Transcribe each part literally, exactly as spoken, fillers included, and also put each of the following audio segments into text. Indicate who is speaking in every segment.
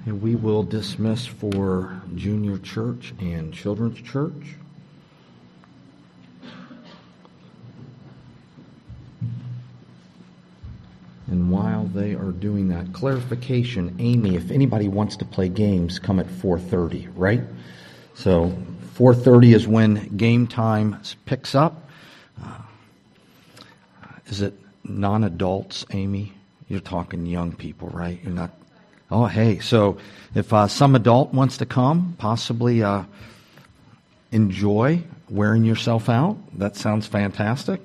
Speaker 1: And we will dismiss for junior church and children's church. And while they are doing that, clarification, Amy, if anybody wants to play games, come at four thirty, right? So four thirty is when game time picks up. Uh, is it non-adults, Amy? You're talking young people, right? You're not... Oh, hey, so if uh, some adult wants to come, possibly uh, enjoy wearing yourself out, that sounds fantastic.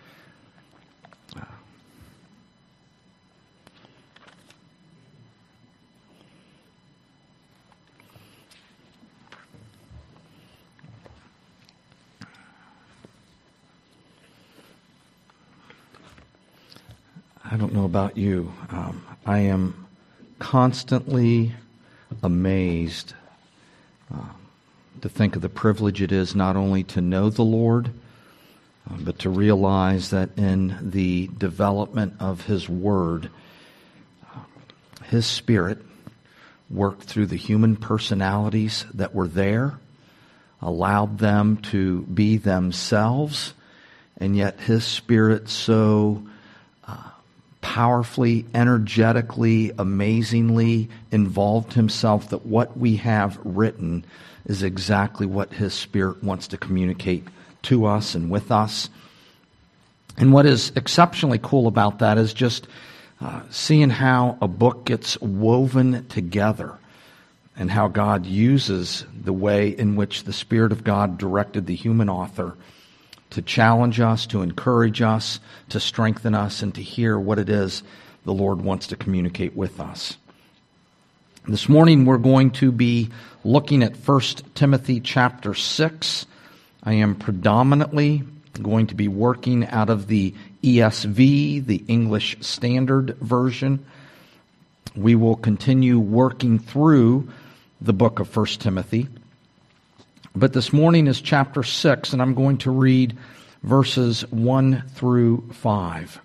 Speaker 1: I don't know about you. Um, I am constantly amazed uh, to think of the privilege it is not only to know the Lord, uh, but to realize that in the development of His Word, uh, His Spirit worked through the human personalities that were there, allowed them to be themselves, and yet His Spirit so powerfully, energetically, amazingly involved Himself that what we have written is exactly what His Spirit wants to communicate to us and with us. And what is exceptionally cool about that is just uh, seeing how a book gets woven together and how God uses the way in which the Spirit of God directed the human author to challenge us, to encourage us, to strengthen us, and to hear what it is the Lord wants to communicate with us. This morning we're going to be looking at First Timothy chapter six. I am predominantly going to be working out of the E S V, the English Standard Version. We will continue working through the book of First Timothy. But this morning is chapter six, and I'm going to read verses one through five.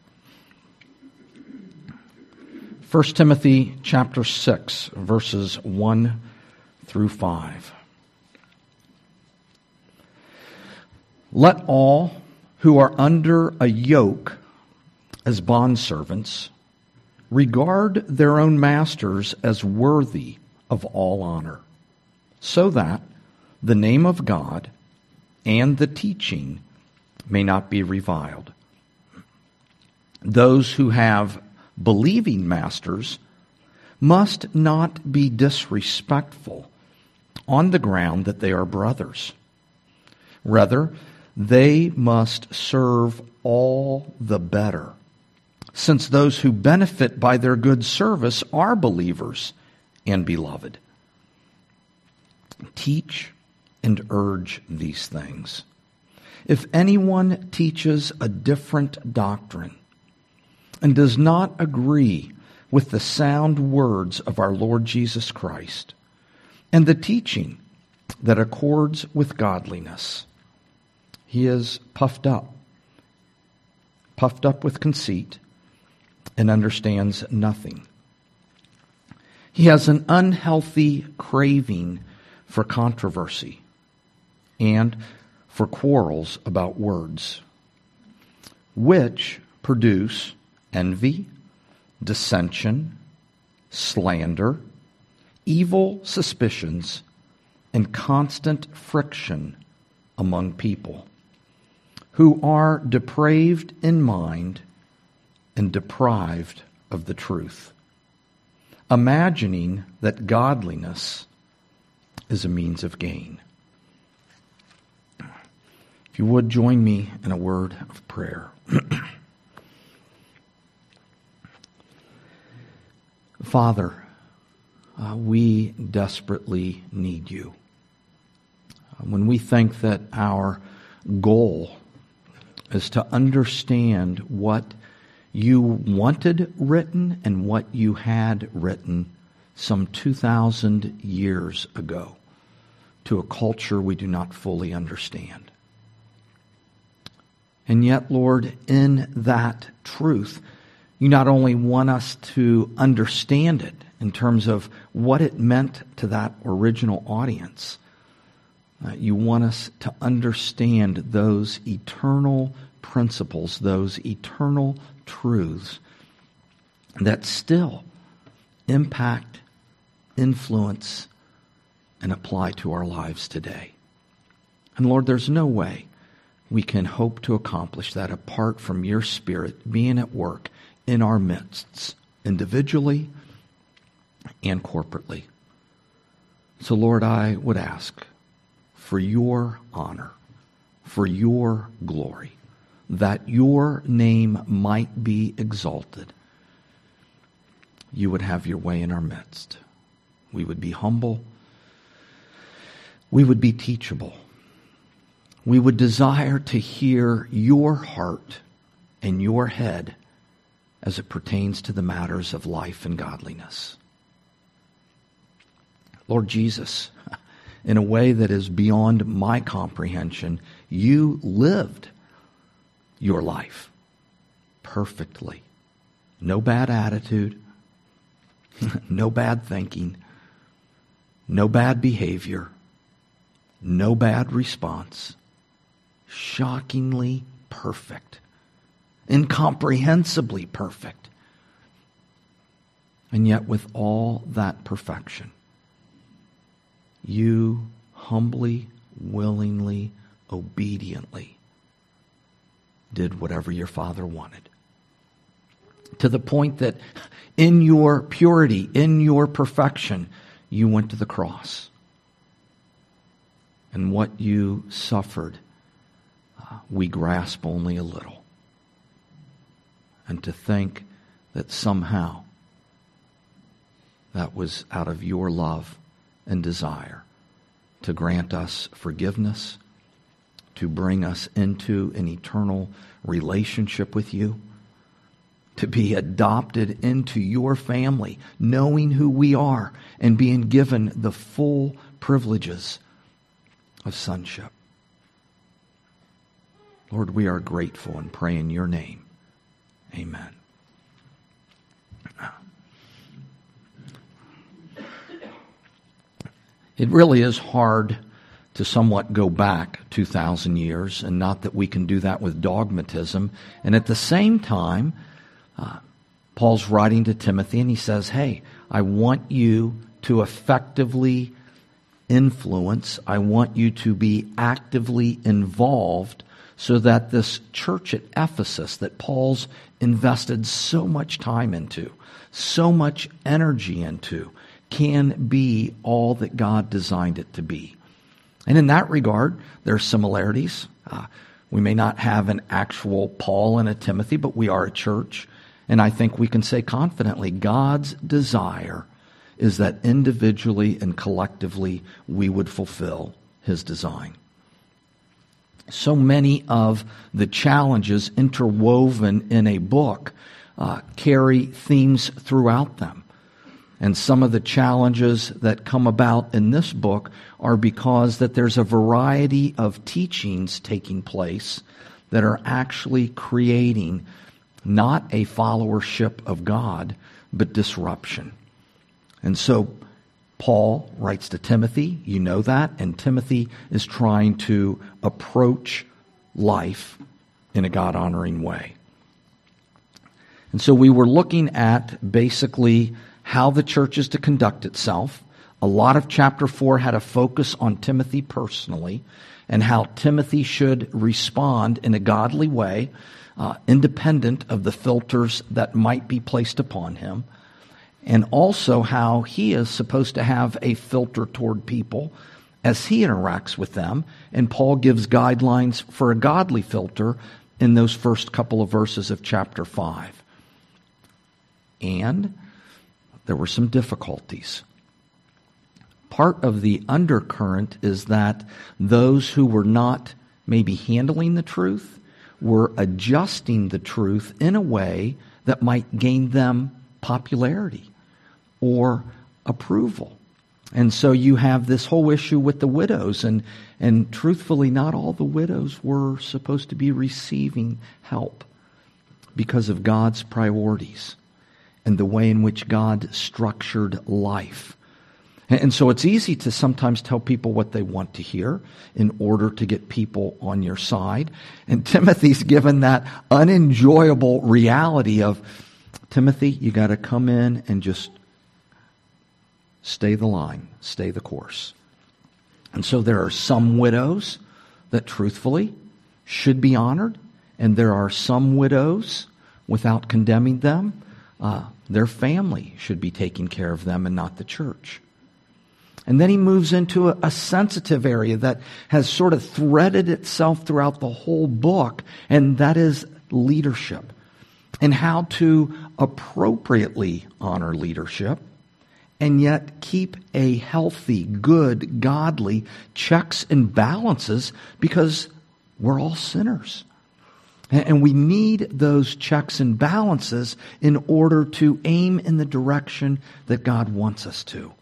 Speaker 1: First Timothy chapter six, verses one through five. Let all who are under a yoke as bondservants regard their own masters as worthy of all honor, so that the name of God and the teaching may not be reviled. Those who have believing masters must not be disrespectful on the ground that they are brothers. Rather, they must serve all the better, since those who benefit by their good service are believers and beloved. Teach and urge these things. If anyone teaches a different doctrine and does not agree with the sound words of our Lord Jesus Christ and the teaching that accords with godliness, he is puffed up, puffed up with conceit, and understands nothing. He has an unhealthy craving for controversy and for quarrels about words, which produce envy, dissension, slander, evil suspicions, and constant friction among people, who are depraved in mind and deprived of the truth, imagining that godliness is a means of gain. If you would join me in a word of prayer. Father, uh, we desperately need you. Uh, when we think that our goal is to understand what you wanted written and what you had written some two thousand years ago to a culture we do not fully understand. And yet, Lord, in that truth, you not only want us to understand it in terms of what it meant to that original audience. Uh, you want us to understand those eternal principles, those eternal truths that still impact, influence, and apply to our lives today. And Lord, there's no way we can hope to accomplish that apart from your Spirit being at work in our midst, individually and corporately. So Lord, I would ask for your honor, for your glory, that your name might be exalted. You would have your way in our midst. We would be humble. We would be teachable. We would desire to hear your heart and your head as it pertains to the matters of life and godliness. Lord Jesus, in a way that is beyond my comprehension, you lived your life perfectly. No bad attitude, no bad thinking, no bad behavior, no bad response. Shockingly perfect, incomprehensibly perfect. And yet with all that perfection, you humbly, willingly, obediently did whatever your Father wanted. To the point that in your purity, in your perfection, you went to the cross. And what you suffered, uh, we grasp only a little. And to think that somehow that was out of your love and desire to grant us forgiveness, to bring us into an eternal relationship with you, to be adopted into your family, knowing who we are and being given the full privileges of sonship. Lord, we are grateful and pray in your name. Amen. It really is hard to somewhat go back two thousand years, and not that we can do that with dogmatism. And at the same time, uh, Paul's writing to Timothy, and he says, hey, I want you to effectively influence. I want you to be actively involved so that this church at Ephesus that Paul's invested so much time into, so much energy into, can be all that God designed it to be. And in that regard, there are similarities. Uh, we may not have an actual Paul and a Timothy, but we are a church. And I think we can say confidently, God's desire is that individually and collectively we would fulfill his design. So many of the challenges interwoven in a book uh, carry themes throughout them. And some of the challenges that come about in this book are because that there's a variety of teachings taking place that are actually creating not a followership of God, but disruption. And so Paul writes to Timothy, you know that, and Timothy is trying to approach life in a God-honoring way. And so we were looking at basically how the church is to conduct itself. A lot of chapter four had a focus on Timothy personally and how Timothy should respond in a godly way, uh, independent of the filters that might be placed upon him, and also how he is supposed to have a filter toward people as he interacts with them. And Paul gives guidelines for a godly filter in those first couple of verses of chapter five. And there were some difficulties. Part of the undercurrent is that those who were not maybe handling the truth were adjusting the truth in a way that might gain them popularity or approval. And so you have this whole issue with the widows, and, and truthfully, not all the widows were supposed to be receiving help because of God's priorities. and the way in which God structured life. And so it's easy to sometimes tell people what they want to hear in order to get people on your side. And Timothy's given that unenjoyable reality of, Timothy, you got to come in and just stay the line, stay the course. And so there are some widows that truthfully should be honored, and there are some widows, without condemning them, uh, their family should be taking care of them and not the church. And then he moves into a, a sensitive area that has sort of threaded itself throughout the whole book, and that is leadership and how to appropriately honor leadership and yet keep a healthy, good, godly checks and balances, because we're all sinners. And we need those checks and balances in order to aim in the direction that God wants us to.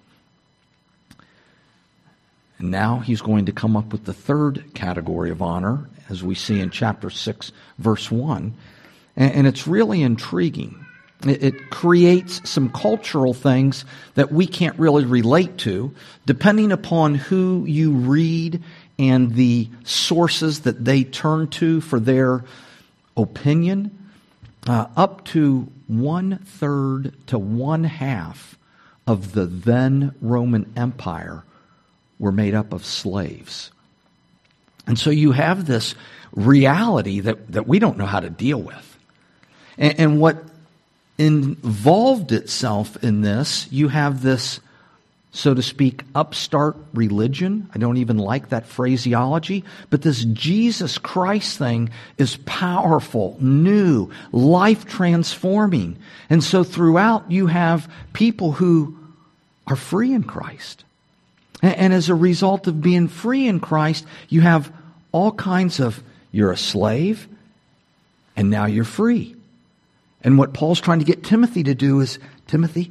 Speaker 1: And now he's going to come up with the third category of honor, as we see in chapter six, verse one. And it's really intriguing. It creates some cultural things that we can't really relate to, depending upon who you read and the sources that they turn to for their opinion. Uh, up to one-third to one-half of the then Roman Empire were made up of slaves. And so you have this reality that, that we don't know how to deal with. And, and what involved itself in this, you have this, so to speak, upstart religion. I don't even like that phraseology, but this Jesus Christ thing is powerful, new, life-transforming. And so throughout you have people who are free in Christ. And, and as a result of being free in Christ, you have all kinds of, you're a slave, and now you're free. And what Paul's trying to get Timothy to do is, Timothy,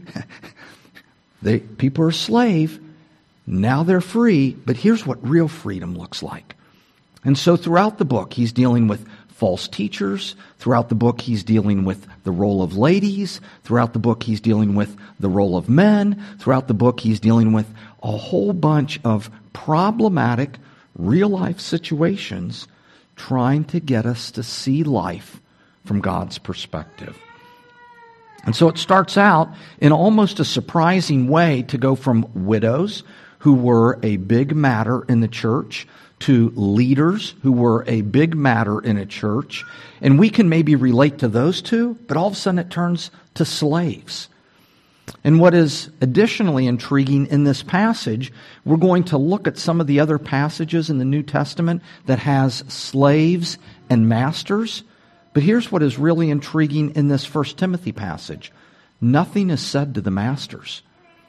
Speaker 1: they, people are a slave, now they're free, but here's what real freedom looks like. And so throughout the book, he's dealing with false teachers. Throughout the book, he's dealing with the role of ladies. Throughout the book, he's dealing with the role of men. Throughout the book, he's dealing with a whole bunch of problematic, real-life situations trying to get us to see life from God's perspective. And so it starts out in almost a surprising way to go from widows, who were a big matter in the church, to leaders who were a big matter in a church. And we can maybe relate to those two, but all of a sudden it turns to slaves. And what is additionally intriguing in this passage, we're going to look at some of the other passages in the New Testament that has slaves and masters. But here's what is really intriguing in this First Timothy passage. Nothing is said to the masters.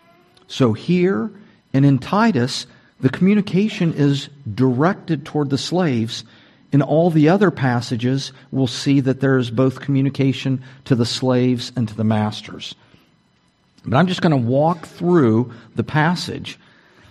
Speaker 1: So here and in Titus, the communication is directed toward the slaves. In all the other passages, we'll see that there is both communication to the slaves and to the masters. But I'm just going to walk through the passage.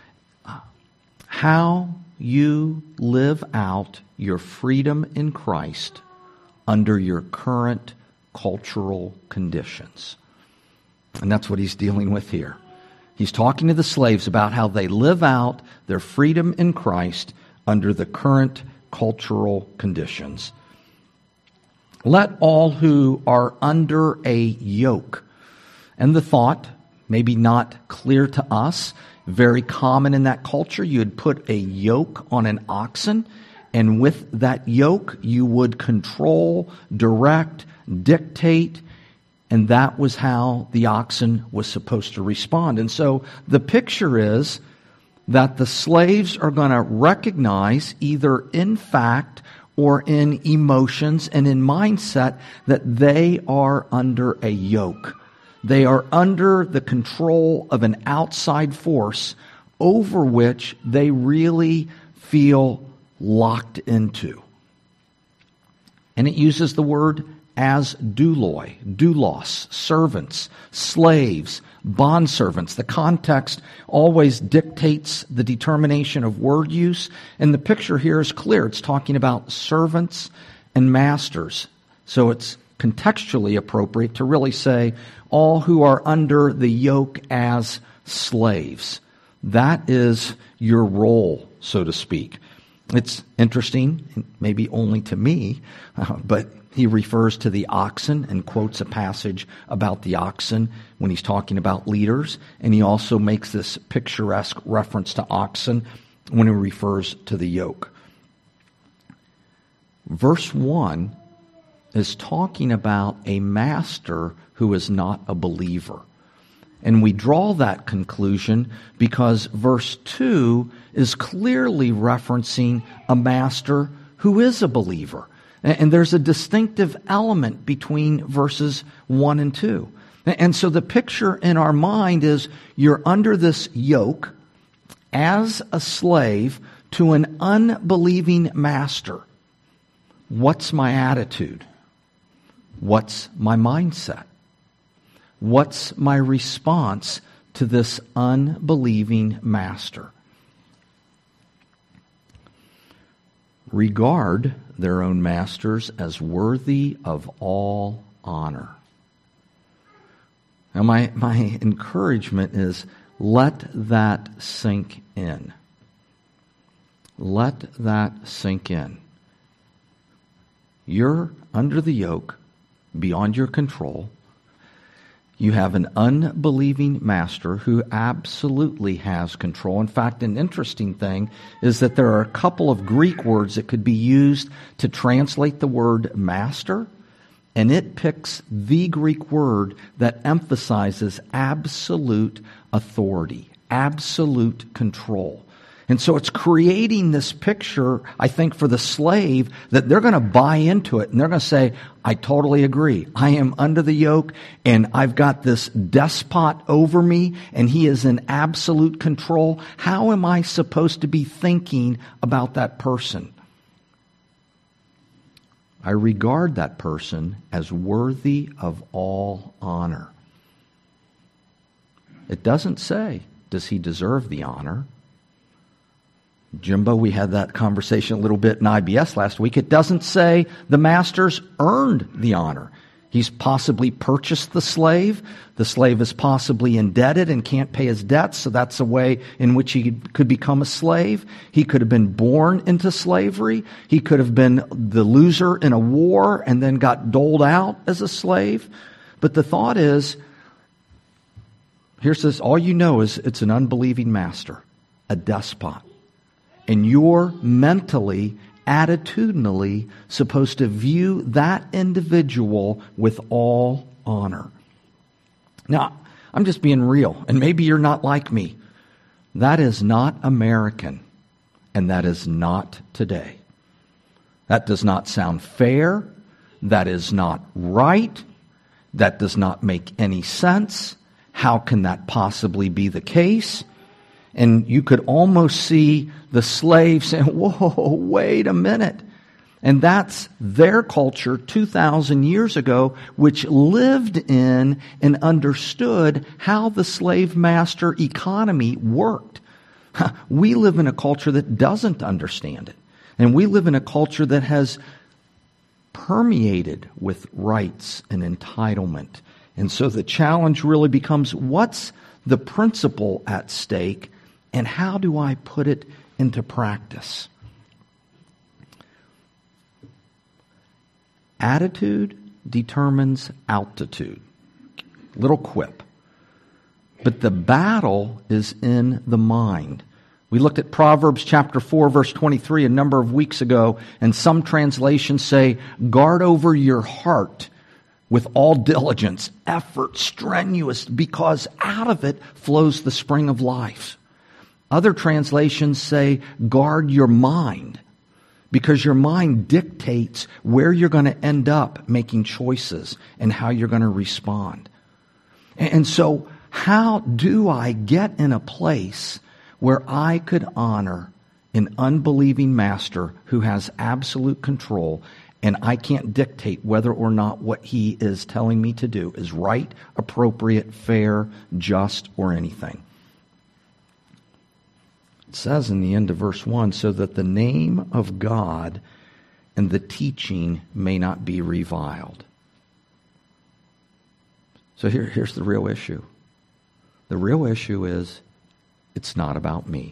Speaker 1: How you live out your freedom in Christ under your current cultural conditions. And that's what he's dealing with here. He's talking to the slaves about how they live out their freedom in Christ under the current cultural conditions. Let all who are under a yoke, and the thought, maybe not clear to us, very common in that culture, you would put a yoke on an oxen, and with that yoke, you would control, direct, dictate, and that was how the oxen was supposed to respond. And so the picture is that the slaves are going to recognize, either in fact or in emotions and in mindset, that they are under a yoke. They are under the control of an outside force over which they really feel locked into. And it uses the word as douloi, doulos, servants, slaves, bondservants. The context always dictates the determination of word use, and the picture here is clear. It's talking about servants and masters. So it's contextually appropriate to really say all who are under the yoke as slaves. That is your role, so to speak. It's interesting, maybe only to me, uh, but he refers to the oxen and quotes a passage about the oxen when he's talking about leaders. And he also makes this picturesque reference to oxen when he refers to the yoke. Verse one is talking about a master who is not a believer. And we draw that conclusion because verse two is clearly referencing a master who is a believer. And there's a distinctive element between verses one and two. And so the picture in our mind is you're under this yoke as a slave to an unbelieving master. What's my attitude? What's my mindset? What's my response to this unbelieving master? Regard their own masters as worthy of all honor. Now, my, my encouragement is let that sink in. Let that sink in. You're under the yoke, beyond your control. You have an unbelieving master who absolutely has control. In fact, an interesting thing is that there are a couple of Greek words that could be used to translate the word master, and it picks the Greek word that emphasizes absolute authority, absolute control. And so it's creating this picture, I think, for the slave that they're going to buy into it and they're going to say, I totally agree. I am under the yoke and I've got this despot over me and he is in absolute control. How am I supposed to be thinking about that person? I regard that person as worthy of all honor. It doesn't say, does he deserve the honor? Jimbo, we had that conversation a little bit in I B S last week. It doesn't say the master's earned the honor. He's possibly purchased the slave. The slave is possibly indebted and can't pay his debts, so that's a way in which he could become a slave. He could have been born into slavery. He could have been the loser in a war and then got doled out as a slave. But the thought is, here's this, all you know is it's an unbelieving master, a despot. And you're mentally, attitudinally supposed to view that individual with all honor. Now, I'm just being real, and maybe you're not like me. That is not American, and that is not today. That does not sound fair. That is not right. That does not make any sense. How can that possibly be the case? And you could almost see the slave saying, whoa, wait a minute. And that's their culture two thousand years ago, which lived in and understood how the slave master economy worked. We live in a culture that doesn't understand it. And we live in a culture that has permeated with rights and entitlement. And so the challenge really becomes, what's the principle at stake? And how do I put it into practice? Attitude determines altitude. Little quip. But the battle is in the mind. We looked at Proverbs chapter four, verse twenty-three a number of weeks ago, and some translations say, guard over your heart with all diligence, effort, strenuous, because out of it flows the spring of life. Other translations say, guard your mind, because your mind dictates where you're going to end up making choices and how you're going to respond. And so, how do I get in a place where I could honor an unbelieving master who has absolute control, and I can't dictate whether or not what he is telling me to do is right, appropriate, fair, just, or anything? It says in the end of verse one, so that the name of God and the teaching may not be reviled. So here, here's the real issue. The real issue is it's not about me.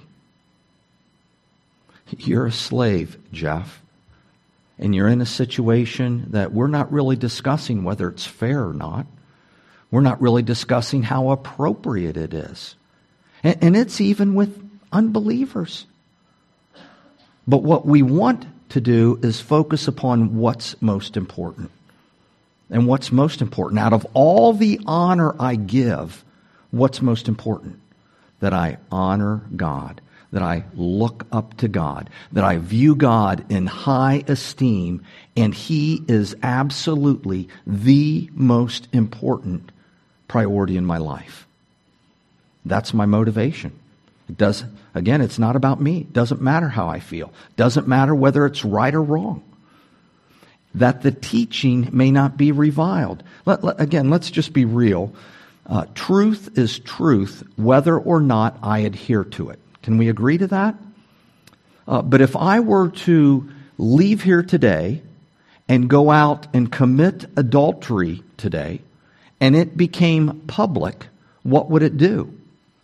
Speaker 1: You're a slave, Jeff, and you're in a situation that we're not really discussing whether it's fair or not. We're not really discussing how appropriate it is. And, and it's even with unbelievers. But what we want to do is focus upon what's most important. And what's most important, out of all the honor I give, what's most important? That I honor God, that I look up to God, that I view God in high esteem, and He is absolutely the most important priority in my life. That's my motivation. It does, again, it's not about me. It doesn't matter how I feel. It doesn't matter whether it's right or wrong. That the teaching may not be reviled. Let, let, again, let's just be real. Uh, truth is truth, whether or not I adhere to it. Can we agree to that? Uh, but if I were to leave here today and go out and commit adultery today, and it became public, what would it do?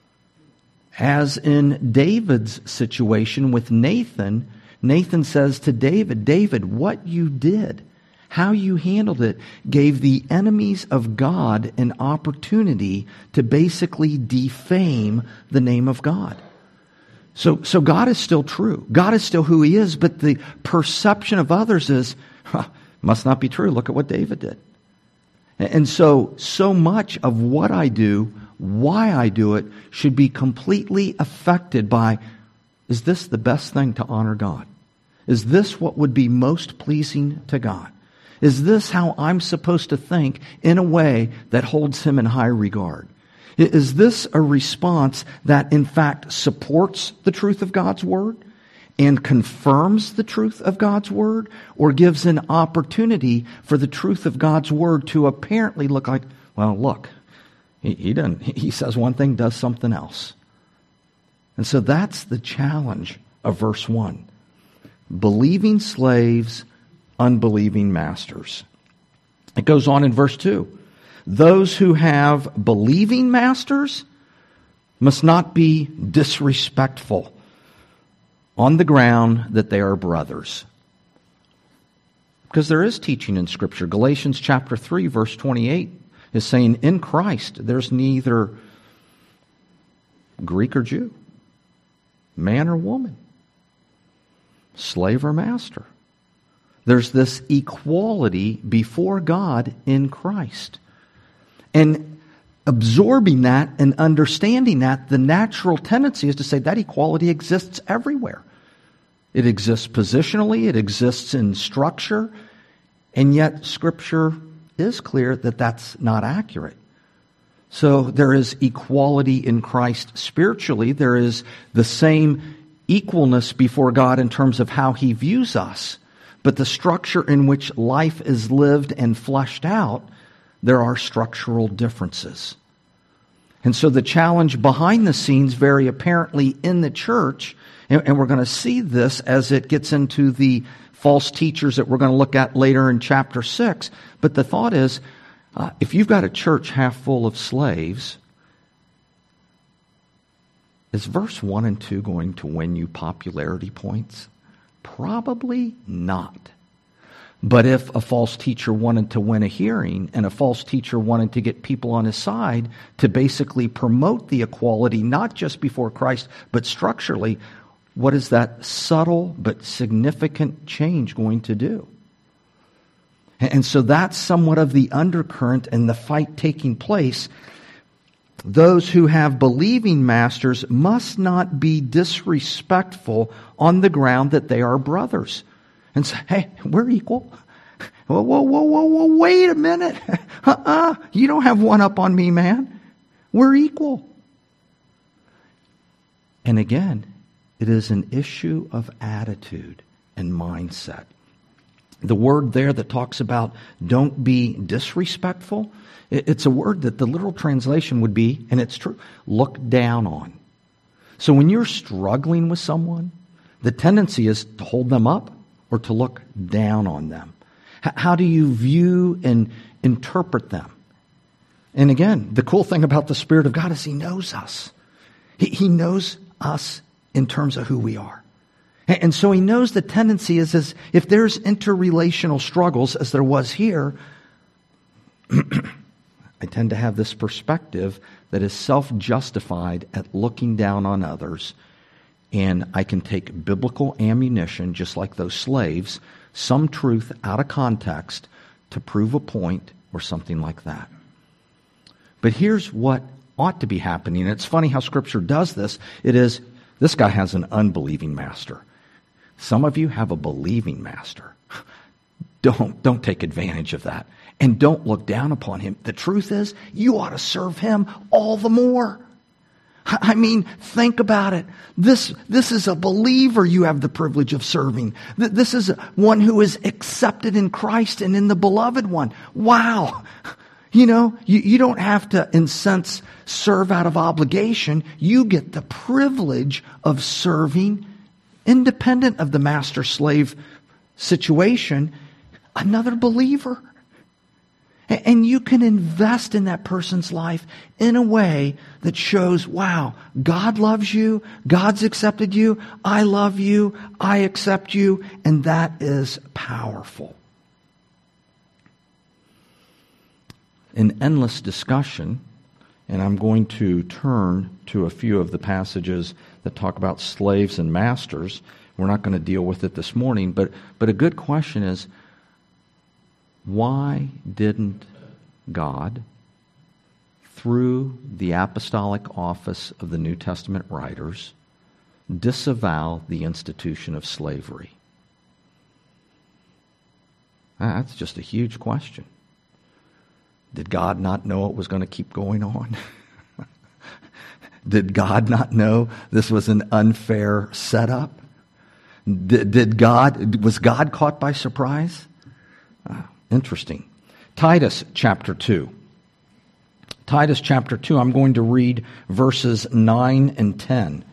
Speaker 1: As in David's situation with Nathan, Nathan says to David, David, what you did, how you handled it, gave the enemies of God an opportunity to basically defame the name of God. So, so God is still true. God is still who He is, but the perception of others is, huh, must not be true. Look at what David did. And so, so much of what I do, why I do it, should be completely affected by, is this the best thing to honor God? Is this what would be most pleasing to God? Is this how I'm supposed to think in a way that holds Him in high regard? Is this a response that in fact supports the truth of God's Word and confirms the truth of God's Word, or gives an opportunity for the truth of God's Word to apparently look like, well, look, he, he doesn't, he says one thing, does something else. And so that's the challenge of verse one. Believing slaves, unbelieving masters. It goes on in verse two. Those who have believing masters must not be disrespectful on the ground that they are brothers. Because there is teaching in Scripture. Galatians chapter three, verse twenty-eight is saying, in Christ there's neither Greek or Jew, man or woman, slave or master. There's this equality before God in Christ. And absorbing that and understanding that, the natural tendency is to say that equality exists everywhere. It exists positionally, it exists in structure, and yet Scripture is clear that that's not accurate. So there is equality in Christ spiritually. There is the same equalness before God in terms of how He views us. But the structure in which life is lived and fleshed out, there are structural differences. And so the challenge behind the scenes, very apparently in the church, and, and we're going to see this as it gets into the false teachers that we're going to look at later in chapter six. But the thought is, uh, if you've got a church half full of slaves, is verse one and two going to win you popularity points? Probably not. But if a false teacher wanted to win a hearing, and a false teacher wanted to get people on his side to basically promote the equality, not just before Christ, but structurally, what is that subtle but significant change going to do? And so that's somewhat of the undercurrent and the fight taking place. Those who have believing masters must not be disrespectful on the ground that they are brothers. And say, hey, we're equal. Whoa, whoa, whoa, whoa, whoa, wait a minute. Uh-uh, you don't have one up on me, man. We're equal. And again, it is an issue of attitude and mindset. The word there that talks about don't be disrespectful, it's a word that the literal translation would be, and it's true, look down on. So when you're struggling with someone, the tendency is to hold them up or to look down on them. How do you view and interpret them? And again, the cool thing about the Spirit of God is He knows us. He, he knows us in terms of who we are. And, and so He knows the tendency is, is if there's interrelational struggles, as there was here, I tend to have this perspective that is self-justified at looking down on others. And I can take biblical ammunition, just like those slaves, some truth out of context to prove a point or something like that. But here's what ought to be happening. And it's funny how Scripture does this. It is, this guy has an unbelieving master. Some of you have a believing master. Don't, don't take advantage of that. And don't look down upon him. The truth is, you ought to serve him all the more. I mean, think about it. This, this is a believer you have the privilege of serving. This is one who is accepted in Christ and in the beloved one. Wow. You know, you, you don't have to, in sense, serve out of obligation. You get the privilege of serving, independent of the master-slave situation, another believer. And you can invest in that person's life in a way that shows, wow, God loves you, God's accepted you, I love you, I accept you, and that is powerful. An endless discussion, and I'm going to turn to a few of the passages that talk about slaves and masters. We're not going to deal with it this morning, but, but a good question is, why didn't God, through the apostolic office of the New Testament writers, disavow the institution of slavery? That's just a huge question. Did God not know it was going to keep going on? Did God not know this was an unfair setup? Did, did God, was God caught by surprise? Uh, Interesting. Titus chapter two. Titus chapter two, I'm going to read verses nine and ten.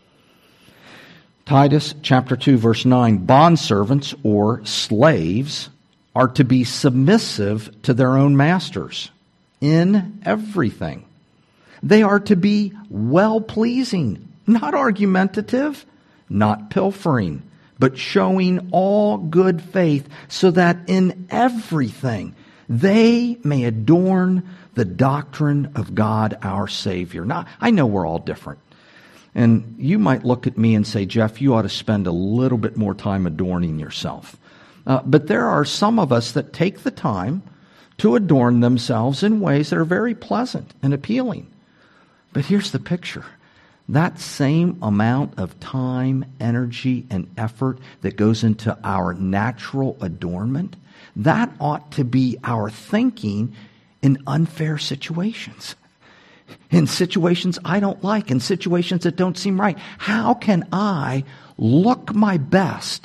Speaker 1: Titus chapter two, verse nine. Bondservants or slaves are to be submissive to their own masters in everything. They are to be well-pleasing, not argumentative, not pilfering, but showing all good faith, so that in everything they may adorn the doctrine of God our Savior. Now, I know we're all different. And you might look at me and say, Jeff, you ought to spend a little bit more time adorning yourself. Uh, but there are some of us that take the time to adorn themselves in ways that are very pleasant and appealing. But here's the picture. That same amount of time, energy, and effort that goes into our natural adornment, that ought to be our thinking in unfair situations. In situations I don't like, in situations that don't seem right. How can I look my best,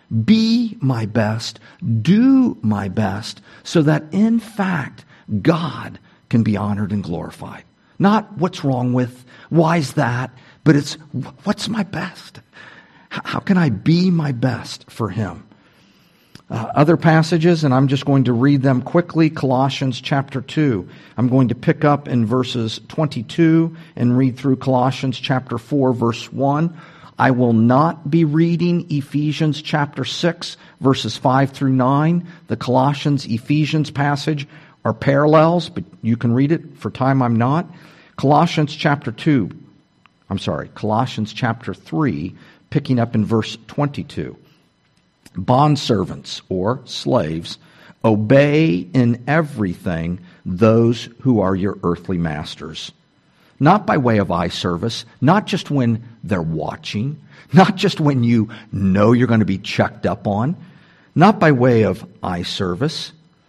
Speaker 1: be my best, do my best, so that in fact God can be honored and glorified? Not what's wrong with, why's that, but it's what's my best? How can I be my best for Him? Uh, other passages, and I'm just going to read them quickly. Colossians chapter two. I'm going to pick up in verses twenty-two and read through Colossians chapter four, verse one. I will not be reading Ephesians chapter six, verses five through nine. The Colossians, Ephesians passage are parallels, but you can read it. For time, I'm not. Colossians chapter two, I'm sorry, Colossians chapter three, picking up in verse twenty-two. Bondservants, or slaves, obey in everything those who are your earthly masters. Not by way of eye service, not just when they're watching, not just when you know you're going to be checked up on, not by way of eye service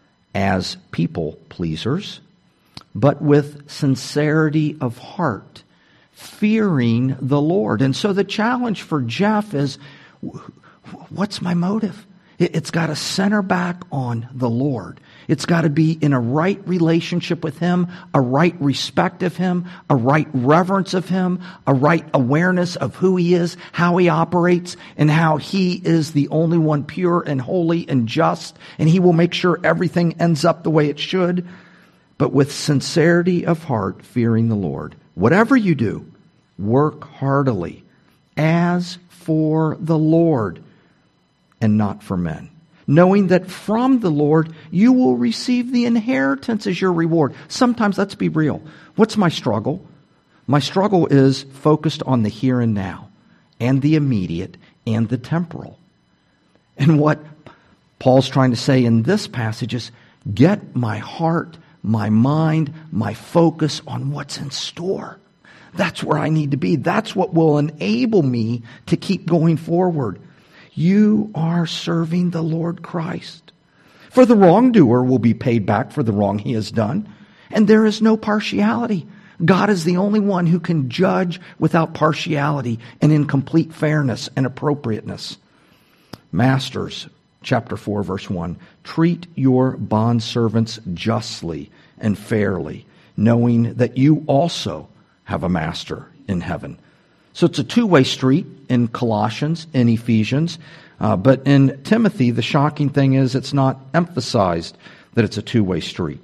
Speaker 1: as people pleasers, but with sincerity of heart, fearing the Lord. And so the challenge for Jeff is, what's my motive? It's got to center back on the Lord. It's got to be in a right relationship with Him, a right respect of Him, a right reverence of Him, a right awareness of who He is, how He operates, and how He is the only one pure and holy and just, and He will make sure everything ends up the way it should. but with sincerity of heart, fearing the Lord. Whatever you do, work heartily, as for the Lord, and not for men, knowing that from the Lord you will receive the inheritance as your reward. Sometimes, let's be real. What's my struggle? My struggle is focused on the here and now, and the immediate, and the temporal. And what Paul's trying to say in this passage is, get my heart, my mind, my focus on what's in store. That's where I need to be. That's what will enable me to keep going forward. You are serving the Lord Christ. For the wrongdoer will be paid back for the wrong he has done, and there is no partiality. God is the only one who can judge without partiality and in complete fairness and appropriateness. Masters, chapter four, verse one, treat your bondservants justly and fairly, knowing that you also have a master in heaven. So it's a two-way street in Colossians, in Ephesians, uh, but in Timothy, the shocking thing is it's not emphasized that it's a two-way street.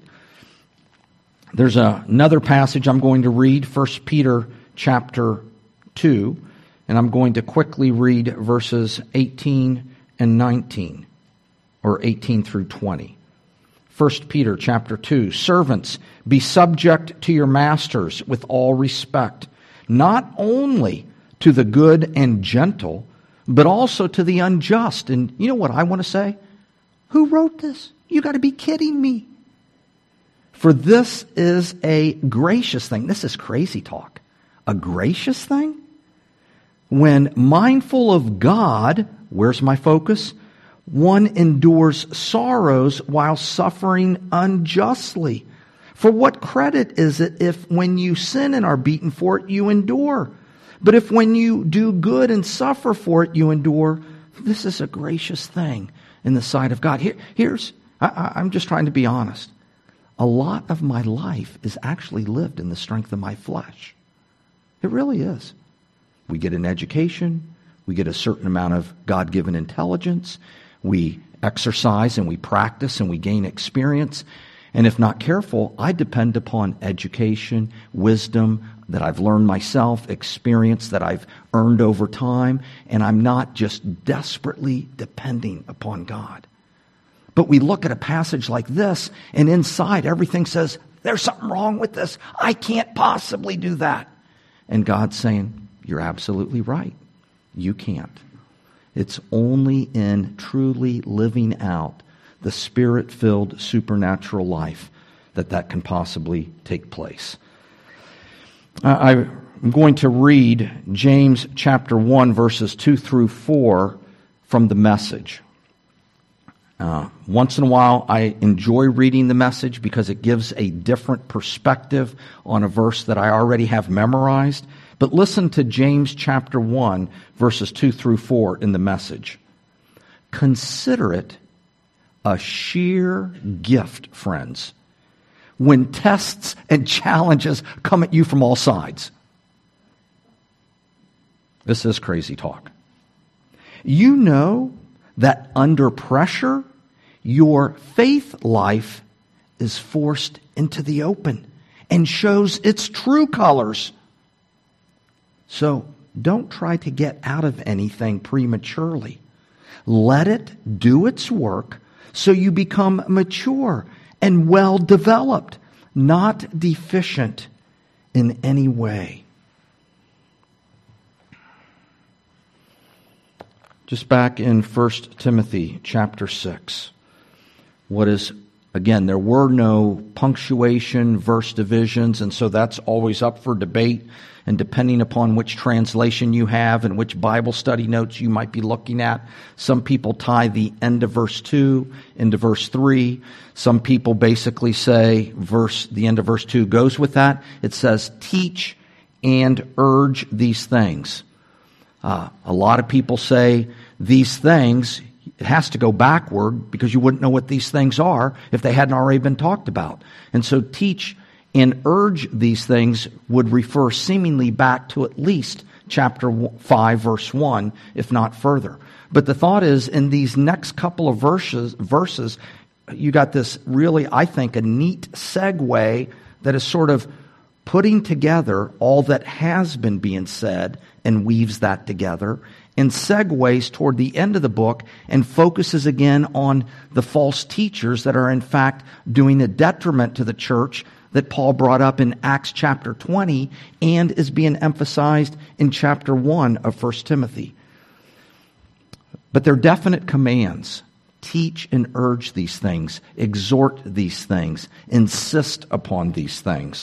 Speaker 1: There's a, another passage I'm going to read, First Peter chapter two, and I'm going to quickly read verses eighteen and nineteen, or eighteen through twenty. First Peter chapter two, servants, be subject to your masters with all respect, not only to the good and gentle, but also to the unjust. And you know what I want to say? Who wrote this? You got to be kidding me. For this is a gracious thing. This is crazy talk. A gracious thing? When mindful of God, where's my focus? One endures sorrows while suffering unjustly. For what credit is it if when you sin and are beaten for it, you endure? But if when you do good and suffer for it, you endure, this is a gracious thing in the sight of God. Here, here's, I, I'm just trying to be honest. A lot of my life is actually lived in the strength of my flesh. It really is. We get an education. We get a certain amount of God-given intelligence. We exercise and we practice and we gain experience. And if not careful, I depend upon education, wisdom that I've learned myself, experience that I've earned over time, and I'm not just desperately depending upon God. But we look at a passage like this, and inside everything says, there's something wrong with this. I can't possibly do that. And God's saying, you're absolutely right. You can't. It's only in truly living out the Spirit-filled supernatural life that that can possibly take place. Uh, I'm going to read James chapter one, verses two through four from the Message. Uh, once in a while, I enjoy reading the Message because it gives a different perspective on a verse that I already have memorized. But listen to James chapter one, verses two through four in the Message. Consider it a sheer gift, friends, when tests and challenges come at you from all sides. This is crazy talk. You know that under pressure, your faith life is forced into the open and shows its true colors. So don't try to get out of anything prematurely. Let it do its work so you become mature and well developed, not deficient in any way. Just back in First Timothy chapter six. What is, again, there were no punctuation, verse divisions, and so that's always up for debate. And depending upon which translation you have and which Bible study notes you might be looking at, some people tie the end of verse two into verse three. Some people basically say verse the end of verse two goes with that. It says, teach and urge these things. Uh, a lot of people say these things, it has to go backward because you wouldn't know what these things are if they hadn't already been talked about. And so teach and urge these things would refer seemingly back to at least chapter five, verse one, if not further. But the thought is, in these next couple of verses, verses, you got this really, I think, a neat segue that is sort of putting together all that has been being said and weaves that together, and segues toward the end of the book and focuses again on the false teachers that are in fact doing a detriment to the church that Paul brought up in Acts chapter twenty and is being emphasized in chapter one of First Timothy. But they're definite commands. Teach and urge these things. Exhort these things. Insist upon these things.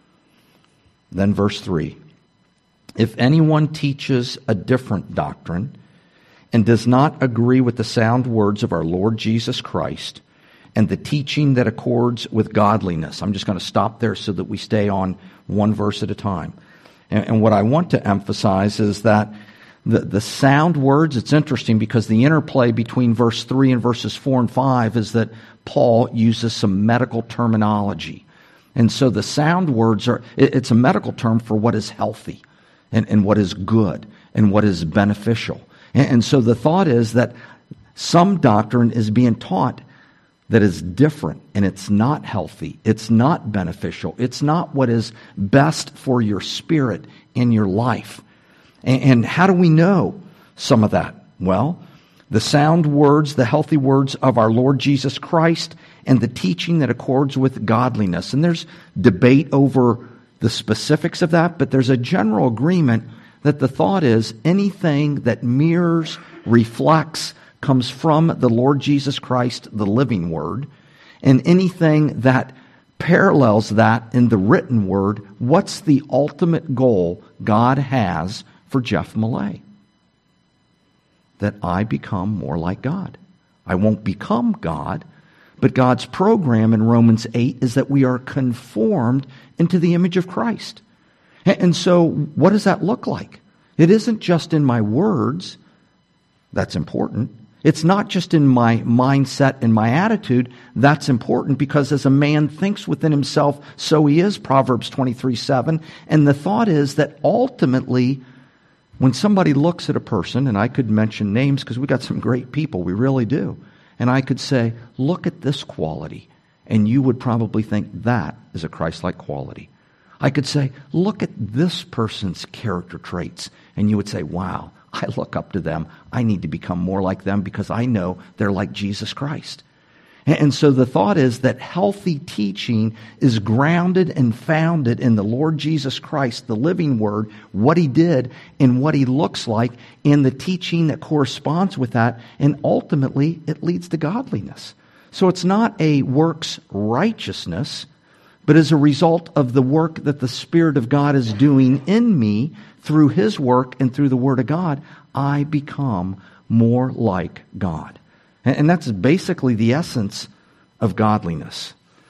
Speaker 1: Then verse three. If anyone teaches a different doctrine and does not agree with the sound words of our Lord Jesus Christ and the teaching that accords with godliness. I'm just going to stop there so that we stay on one verse at a time. And, and what I want to emphasize is that the, the sound words, it's interesting because the interplay between verse three and verses four and five is that Paul uses some medical terminology. And so the sound words are, it, it's a medical term for what is healthy. And, and what is good and what is beneficial. And, and so the thought is that some doctrine is being taught that is different and it's not healthy. It's not beneficial. It's not what is best for your spirit in your life. And, and how do we know some of that? Well, the sound words, the healthy words of our Lord Jesus Christ and the teaching that accords with godliness. And there's debate over the specifics of that, but there's a general agreement that the thought is anything that mirrors, reflects, comes from the Lord Jesus Christ, the living Word, and anything that parallels that in the written Word, what's the ultimate goal God has for Jeff Millay? That I become more like God. I won't become God, but God's program in Romans eight is that we are conformed into the image of Christ. And so what does that look like? It isn't just in my words. That's important. It's not just in my mindset and my attitude. That's important because as a man thinks within himself, so he is, Proverbs twenty-three seven. And the thought is that ultimately, when somebody looks at a person, and I could mention names because we got some great people, we really do. And I could say, look at this quality. And you would probably think that is a Christ-like quality. I could say, look at this person's character traits. And you would say, wow, I look up to them. I need to become more like them because I know they're like Jesus Christ. And so the thought is that healthy teaching is grounded and founded in the Lord Jesus Christ, the living Word, what He did and what He looks like, and the teaching that corresponds with that, and ultimately it leads to godliness. So it's not a works righteousness, but as a result of the work that the Spirit of God is doing in me through His work and through the Word of God, I become more like God. And that's basically the essence of godliness.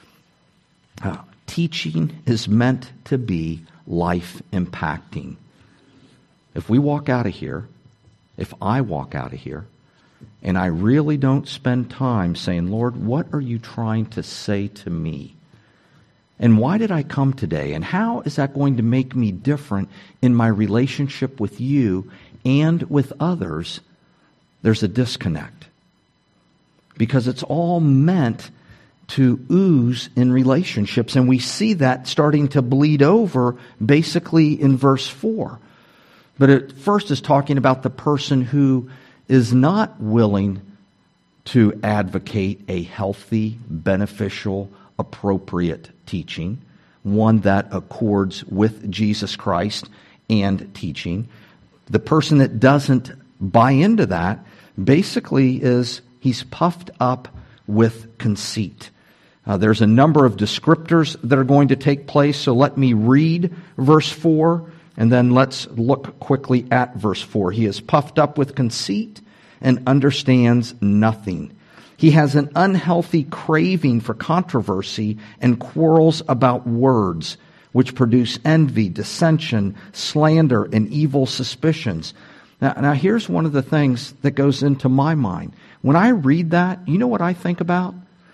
Speaker 1: Uh, teaching is meant to be life-impacting. If we walk out of here, if I walk out of here, and I really don't spend time saying, Lord, what are you trying to say to me? And why did I come today? And how is that going to make me different in my relationship with you and with others? There's a disconnect. Because it's all meant to ooze in relationships. And we see that starting to bleed over basically in verse four. But it first is talking about the person who is not willing to advocate a healthy, beneficial, appropriate teaching, one that accords with Jesus Christ and teaching. The person that doesn't buy into that basically is he's puffed up with conceit. Uh, there's a number of descriptors that are going to take place, so let me read verse four, and then let's look quickly at verse four. He is puffed up with conceit and understands nothing. He has an unhealthy craving for controversy and quarrels about words, which produce envy, dissension, slander, and evil suspicions. Now, now here's one of the things that goes into my mind. When I read that, you know what I think about?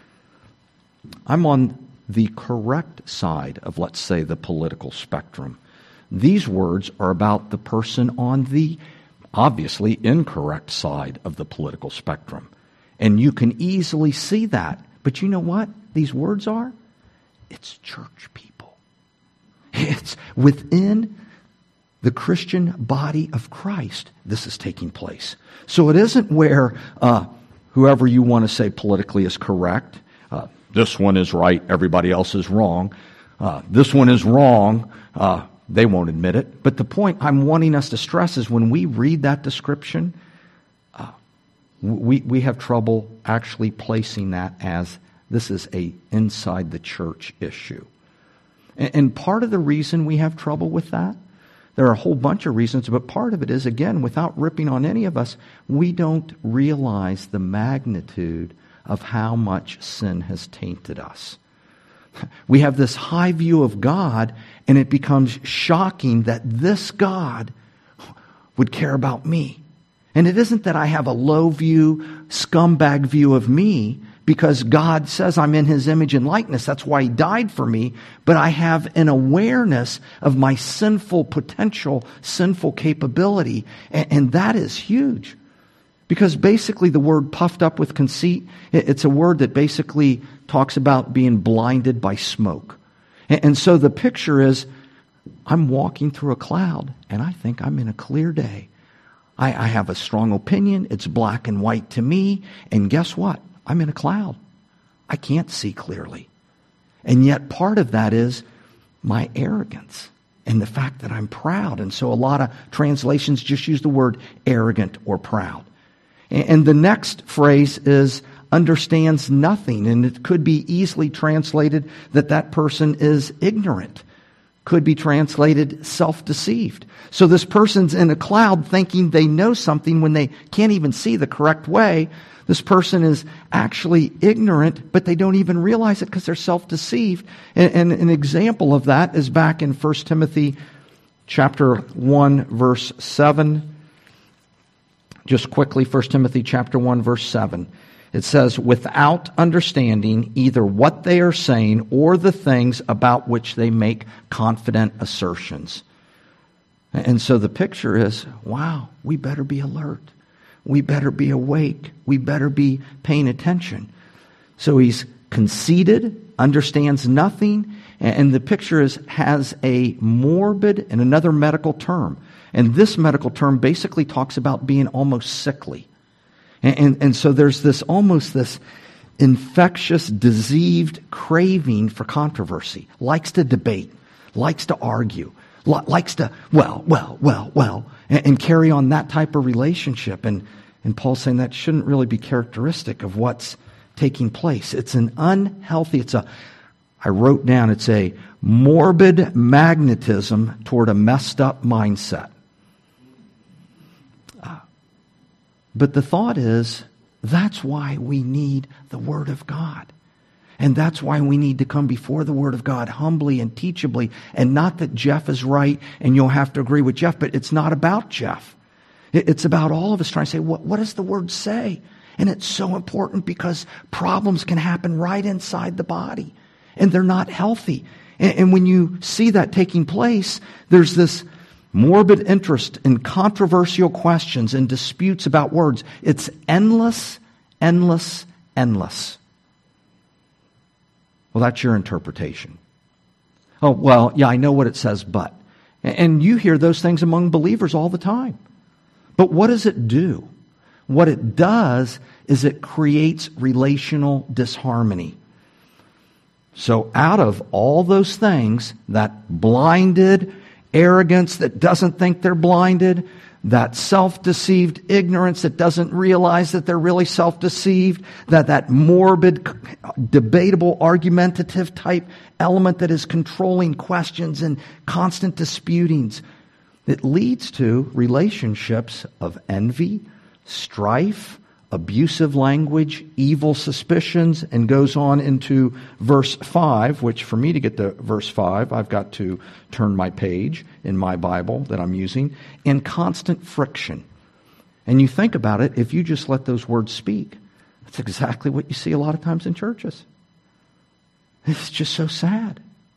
Speaker 1: I'm on the correct side of, let's say, the political spectrum. These words are about the person on the obviously incorrect side of the political spectrum. And you can easily see that But you know what these words are? It's church people. It's within the Christian body of Christ this is taking place. So it isn't where uh, whoever you want to say politically is correct. Uh, this one is right, everybody else is wrong. Uh, this one is wrong, uh, they won't admit it. But the point I'm wanting us to stress is when we read that description, uh, we, we have trouble actually placing that as this is a inside the church issue. And, and part of the reason we have trouble with that, there are a whole bunch of reasons, but part of it is, again, without ripping on any of us, we don't realize the magnitude of how much sin has tainted us. We have this high view of God, and it becomes shocking that this God would care about me. And it isn't that I have a low view, scumbag view of me, because God says I'm in His image and likeness. That's why He died for me. But I have an awareness of my sinful potential, sinful capability. And, and that is huge. Because basically the word puffed up with conceit, it's a word that basically talks about being blinded by smoke. And, and so the picture is, I'm walking through a cloud and I think I'm in a clear day. I, I have a strong opinion. It's black and white to me. And guess what? I'm in a cloud. I can't see clearly. And yet part of that is my arrogance and the fact that I'm proud. And so a lot of translations just use the word arrogant or proud. And, and the next phrase is understands nothing. And it could be easily translated that that person is ignorant. Could be translated self-deceived. So this person's in a cloud thinking they know something when they can't even see the correct way. This person is actually ignorant, but they don't even realize it because they're self-deceived. And, and an example of that is back in First Timothy chapter one, verse seven. Just quickly, First Timothy chapter one, verse seven. It says, without understanding either what they are saying or the things about which they make confident assertions. And so the picture is, wow, we better be alert. We better be awake. We better be paying attention. So he's conceited, understands nothing, and the picture is has a morbid and another medical term. And this medical term basically talks about being almost sickly. And, and, and so there's this almost this infectious, diseased craving for controversy. Likes to debate, likes to argue, li- likes to, well, well, well, well, and, and carry on that type of relationship. And, and Paul's saying that shouldn't really be characteristic of what's taking place. It's an unhealthy, it's a, I wrote down, it's a morbid magnetism toward a messed up mindset. But the thought is, that's why we need the Word of God. And that's why we need to come before the Word of God humbly and teachably. And not that Jeff is right and you'll have to agree with Jeff, but it's not about Jeff. It's about all of us trying to say, what, what does the Word say? And it's so important because problems can happen right inside the body. And they're not healthy. And, and when you see that taking place, there's this morbid interest in controversial questions and disputes about words. It's endless, endless, endless. Well, that's your interpretation. Oh, well, yeah, I know what it says, but. And you hear those things among believers all the time. But what does it do? What it does is it creates relational disharmony. So out of all those things, that blinded arrogance that doesn't think they're blinded, that self-deceived ignorance that doesn't realize that they're really self-deceived, that that morbid, debatable, argumentative type element that is controlling questions and constant disputings, it leads to relationships of envy, strife, abusive language, evil suspicions, and goes on into verse five, which for me to get to verse five, I've got to turn my page in my Bible that I'm using, and constant friction. And you think about it, if you just let those words speak, that's exactly what you see a lot of times in churches. It's just so sad.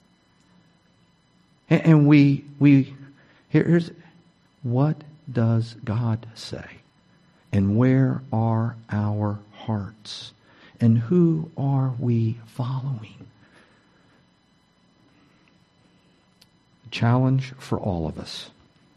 Speaker 1: And, and we, we, here's, what does God say? And where are our hearts? And who are we following? Challenge for all of us.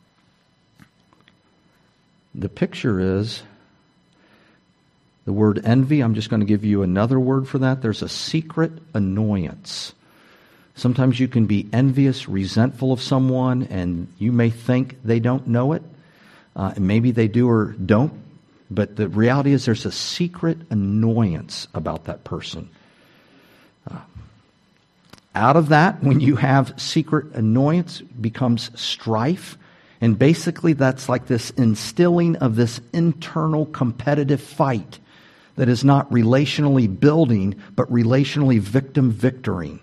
Speaker 1: The picture is the word envy. I'm just going to give you another word for that. There's a secret annoyance. Sometimes you can be envious, resentful of someone, and you may think they don't know it. Uh, and maybe they do or don't. But the reality is there's a secret annoyance about that person. Uh, out of that, when you have secret annoyance, becomes strife. And basically that's like this instilling of this internal competitive fight that is not relationally building, but relationally victim-victoring.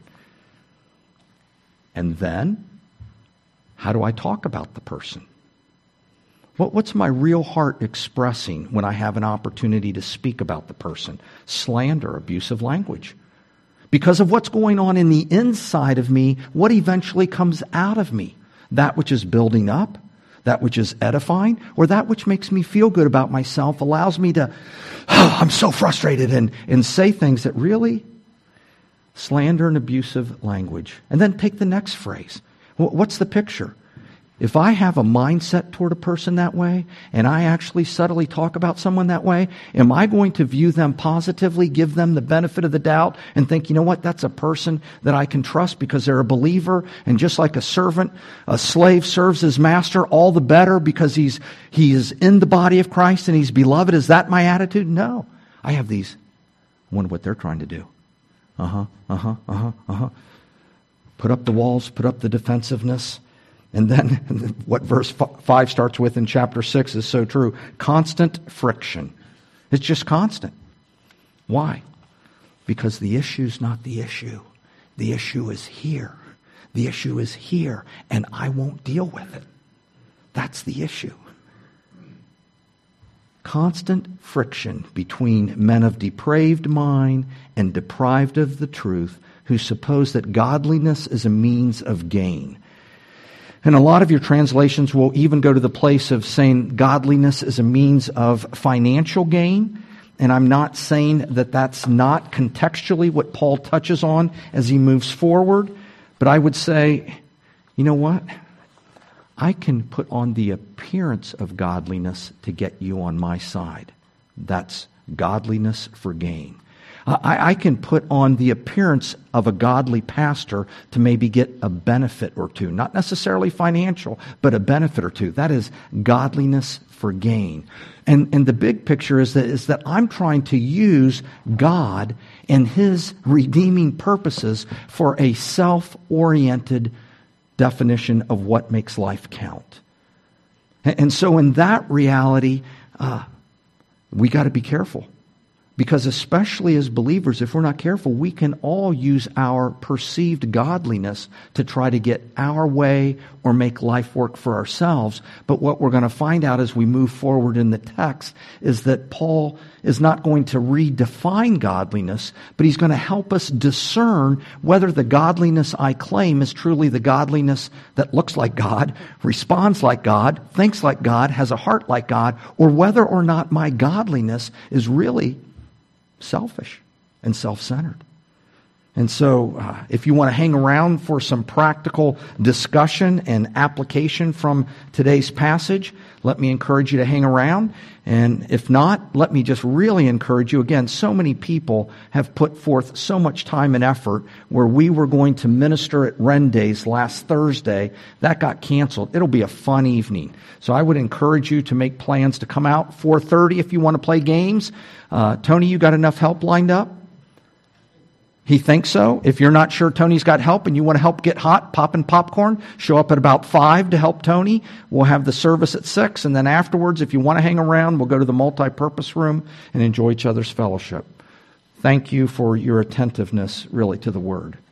Speaker 1: And then, how do I talk about the person? What, what's my real heart expressing when I have an opportunity to speak about the person? Slander, abusive language. Because of what's going on in the inside of me, what eventually comes out of me? That which is building up, that which is edifying, or that which makes me feel good about myself, allows me to, oh, I'm so frustrated, and, and say things that really slander and abusive language. And then take the next phrase. What's the picture? If I have a mindset toward a person that way, and I actually subtly talk about someone that way, am I going to view them positively, give them the benefit of the doubt, and think, you know what, that's a person that I can trust because they're a believer, and just like a servant, a slave serves his master all the better because he's he is in the body of Christ and he's beloved? Is that my attitude? No. I have these. I wonder what they're trying to do. Uh-huh, uh-huh, uh-huh, uh-huh. Put up the walls, put up the defensiveness. And then what verse five starts with in chapter six is so true. Constant friction. It's just constant. Why? Because the issue's not the issue. The issue is here. The issue is here, and I won't deal with it. That's the issue. Constant friction between men of depraved mind and deprived of the truth who suppose that godliness is a means of gain. And a lot of your translations will even go to the place of saying godliness is a means of financial gain. And I'm not saying that that's not contextually what Paul touches on as he moves forward. But I would say, you know what? I can put on the appearance of godliness to get you on my side. That's godliness for gain. I, I can put on the appearance of a godly pastor to maybe get a benefit or two. Not necessarily financial, but a benefit or two. That is godliness for gain. And, and the big picture is that, is that I'm trying to use God and His redeeming purposes for a self-oriented definition of what makes life count. And, and so in that reality, uh, we got to be careful. Because especially as believers, if we're not careful, we can all use our perceived godliness to try to get our way or make life work for ourselves. But what we're going to find out as we move forward in the text is that Paul is not going to redefine godliness, but he's going to help us discern whether the godliness I claim is truly the godliness that looks like God, responds like God, thinks like God, has a heart like God, or whether or not my godliness is really selfish and self-centered. And so uh, if you want to hang around for some practical discussion and application from today's passage, let me encourage you to hang around. And if not, let me just really encourage you. Again, so many people have put forth so much time and effort where we were going to minister at Ren Days last Thursday. That got canceled. It'll be a fun evening. So I would encourage you to make plans to come out four thirty if you want to play games. Uh, Tony, you got enough help lined up? He thinks so. If you're not sure Tony's got help and you want to help get hot, popping popcorn, show up at about five to help Tony. We'll have the service at six, and then afterwards, if you want to hang around, we'll go to the multi-purpose room and enjoy each other's fellowship. Thank you for your attentiveness, really, to the Word.